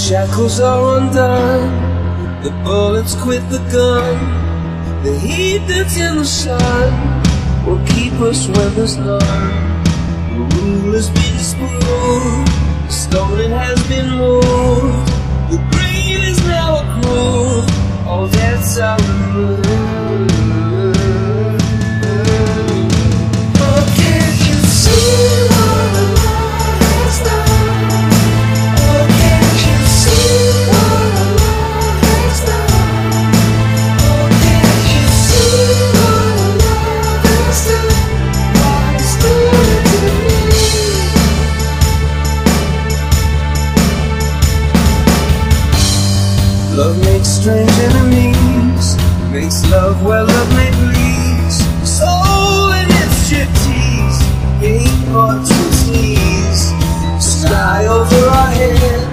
shackles are undone, the bullets quit the gun, the heat that's in the sun will keep us when there's none. The rule has been disproved, the stone it has been moved, the grave is now a groove, all debts are removed. Oh, can't you see what the Lord has done? Oh, can't you see what the Lord has done? Oh, can't you see what the Lord has done? What He's doing to me. Love makes strange enemies, makes love where love may please. Soul in its striptease, hate hearts and sneeze. Sky over our head,